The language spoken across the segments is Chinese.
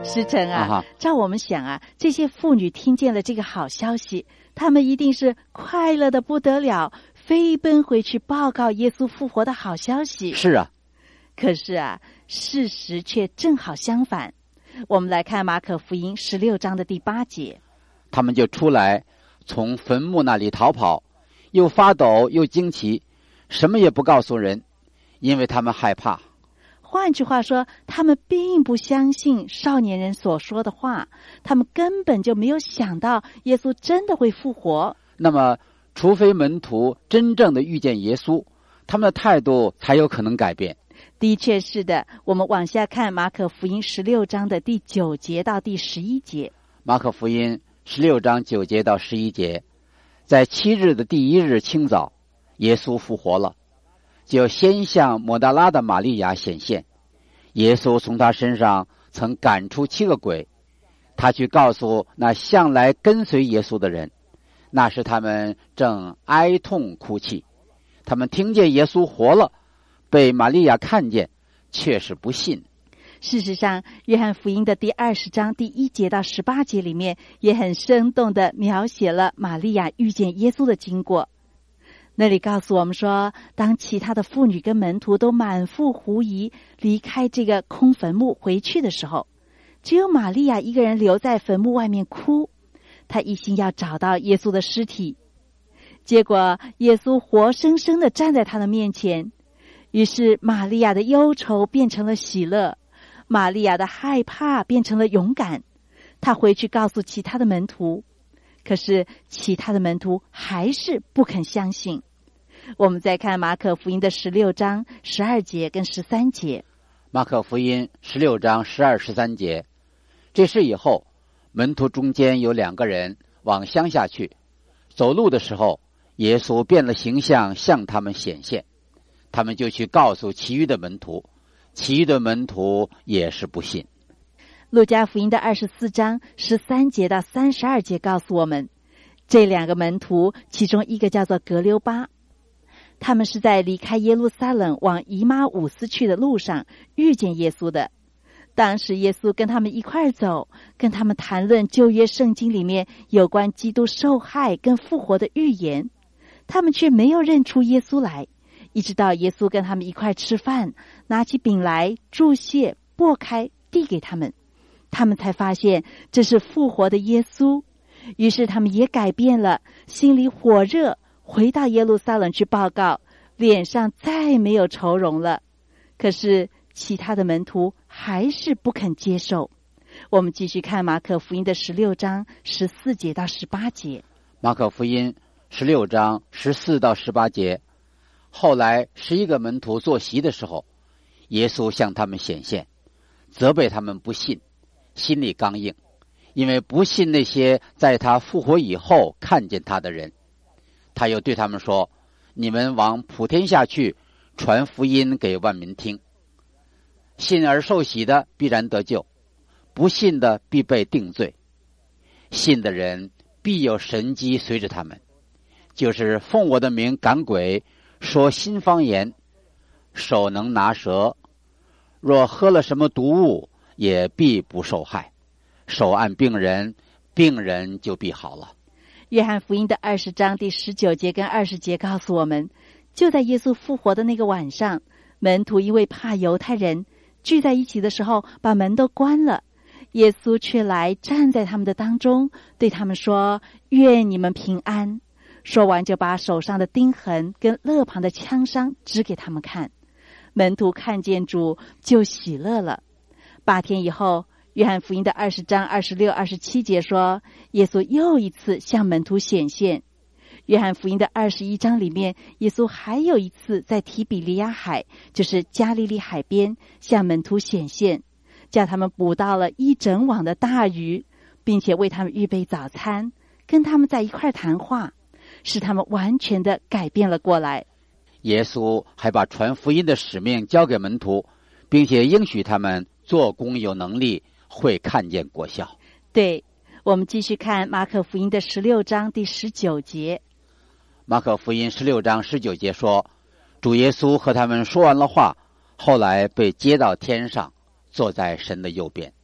师承照我们想这些妇女听见了这个好消息，她们一定是快乐的不得了，飞奔回去报告耶稣复活的好消息。 是啊， 可是事实却正好相反。我们来看马可福音16章的第8节， 他们就出来，从坟墓那里逃跑，又发抖又惊奇，什么也不告诉人，因为他们害怕。 换句话说，他们并不相信少年人所说的话，他们根本就没有想到耶稣真的会复活。 那么除非门徒真正的遇见耶稣，他们的态度才有可能改变。 的确是的，我们往下看马可福音16章的第9节到第11节。 马可福音16章9节到11节，在7日的第1日清早，耶稣复活了，就先向抹大拉的玛利亚显现。耶稣从他身上曾赶出7个鬼，他去告诉那向来跟随耶稣的人，那时他们正哀痛哭泣。他们听见耶稣活了，被玛利亚看见，却是不信。 事实上，约翰福音的第20章第1节到18节里面也很生动地描写了玛利亚遇见耶稣的经过。那里告诉我们说，当其他的妇女跟门徒都满腹狐疑离开这个空坟墓回去的时候，只有玛利亚一个人留在坟墓外面哭，她一心要找到耶稣的尸体。结果耶稣活生生地站在她的面前，于是玛利亚的忧愁变成了喜乐，玛利亚的害怕变成了勇敢。她回去告诉其他的门徒，可是其他的门徒还是不肯相信。我们再看马可福音的16章12节跟13节。 马可福音16章12、13节，这事以后，门徒中间有2个人往乡下去，走路的时候，耶稣变了形象向他们显现，他们就去告诉其余的门徒，其余的门徒也是不信。 路加福音的24章13节到32节告诉我们，这2个门徒其中一个叫做格溜巴，他们是在离开耶路撒冷往以马忤斯去的路上遇见耶稣的。当时耶稣跟他们一块走，跟他们谈论旧约圣经里面有关基督受害跟复活的预言，他们却没有认出耶稣来，一直到耶稣跟他们一块吃饭，拿起饼来祝谢，擘开递给他们，他们才发现这是复活的耶稣。于是他们也改变了，心里火热，回到耶路撒冷去报告，脸上再没有愁容了。可是其他的门徒还是不肯接受。我们继续看马可福音的16章14节到18节。 马可福音16章14到18节，后来11个门徒坐席的时候，耶稣向他们显现，责备他们不信，心里刚硬，因为不信那些在他复活以后看见他的人。他又对他们说，你们往普天下去，传福音给万民听。信而受洗的必然得救，不信的必被定罪。信的人必有神迹随着他们，就是奉我的名赶鬼，说新方言，手能拿蛇，若喝了什么毒物，也必不受害。手按病人，病人就必好了。 约翰福音的20章第19节跟20节告诉我们，就在耶稣复活的那个晚上，门徒因为怕犹太人，聚在一起的时候把门都关了，耶稣却来站在他们的当中，对他们说，愿你们平安。说完就把手上的钉痕跟肋旁的枪伤指给他们看。门徒看见主就喜乐了。8天以后，约翰福音的20章26、27节说，耶稣又一次向门徒显现。约翰福音的21章里面，耶稣还有一次在提比利亚海，就是加利利海边，向门徒显现，叫他们捕到了1整网的大鱼，并且为他们预备早餐，跟他们在一块谈话，使他们完全的改变了过来。 耶稣还把传福音的使命交给门徒，并且应许他们做工有能力，会看见果效。 对，我们继续看马可福音的16章第19节。 马可福音16章19节说，主耶稣和他们说完了话，后来被接到天上，坐在神的右边。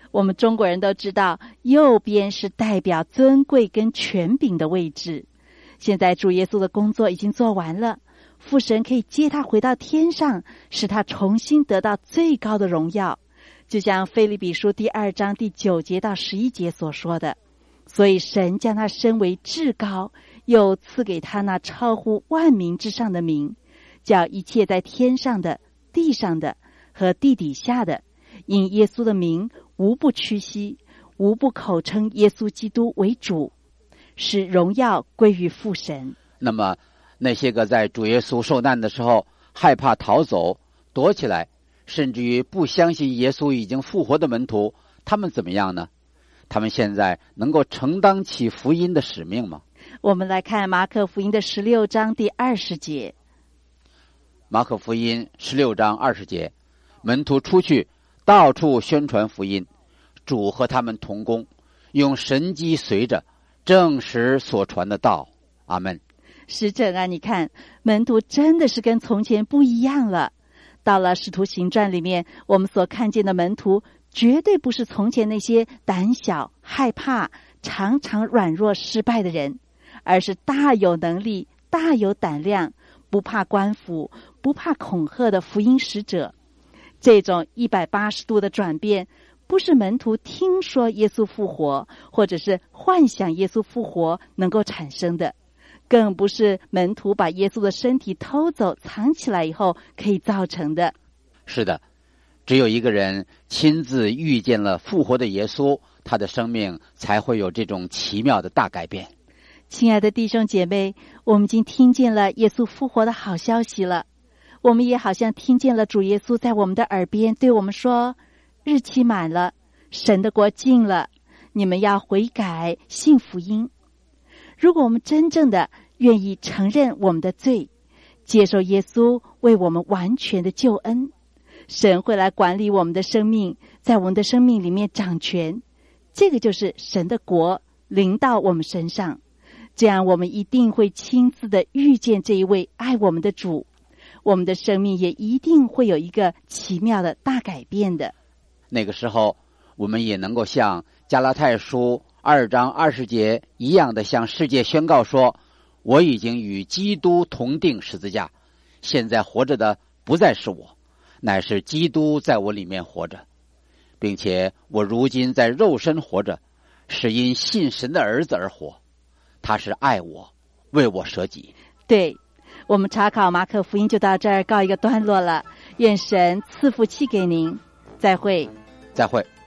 我们中国人都知道，右边是代表尊贵跟权柄的位置。现在主耶稣的工作已经做完了，父神可以接他回到天上，使他重新得到最高的荣耀。就像腓立比书第2章第9节到11节所说的，所以神将他升为至高，又赐给他那超乎万民之上的名，叫一切在天上的、地上的和地底下的，因耶稣的名无不屈膝，无不口称耶稣基督为主，使荣耀归于父神。 那么那些个在主耶稣受难的时候害怕逃走、躲起来，甚至于不相信耶稣已经复活的门徒，他们怎么样呢？他们现在能够承担起福音的使命吗？ 我们来看马可福音的16章第20节。 马可福音16章20节，门徒出去到处宣传福音，主和他们同工，用神迹随着证实所传的道。阿们。 师长啊，你看门徒真的是跟从前不一样了。到了使徒行传里面，我们所看见的门徒绝对不是从前那些胆小、害怕、常常软弱失败的人，而是大有能力、大有胆量，不怕官府、不怕恐吓的福音使者。这种180度的转变，不是门徒听说耶稣复活，或者是幻想耶稣复活能够产生的，更不是门徒把耶稣的身体偷走藏起来以后可以造成的。 是的，只有一个人亲自遇见了复活的耶稣，他的生命才会有这种奇妙的大改变。 亲爱的弟兄姐妹，我们已经听见了耶稣复活的好消息了，我们也好像听见了主耶稣在我们的耳边对我们说，日期满了，神的国近了，你们要悔改信福音。如果我们真正的愿意承认我们的罪，接受耶稣为我们完全的救恩，神会来管理我们的生命，在我们的生命里面掌权，这个就是神的国临到我们身上。这样我们一定会亲自的遇见这一位爱我们的主，我们的生命也一定会有一个奇妙的大改变的。 那个时候我们也能够像加拉太书2章20节一样的向世界宣告说，我已经与基督同定十字架，现在活着的不再是我，乃是基督在我里面活着，并且我如今在肉身活着，是因信神的儿子而活，他是爱我，为我舍己。 对，我们查考马可福音就到这儿告一个段落了，愿神赐福气给您，再会。 再会。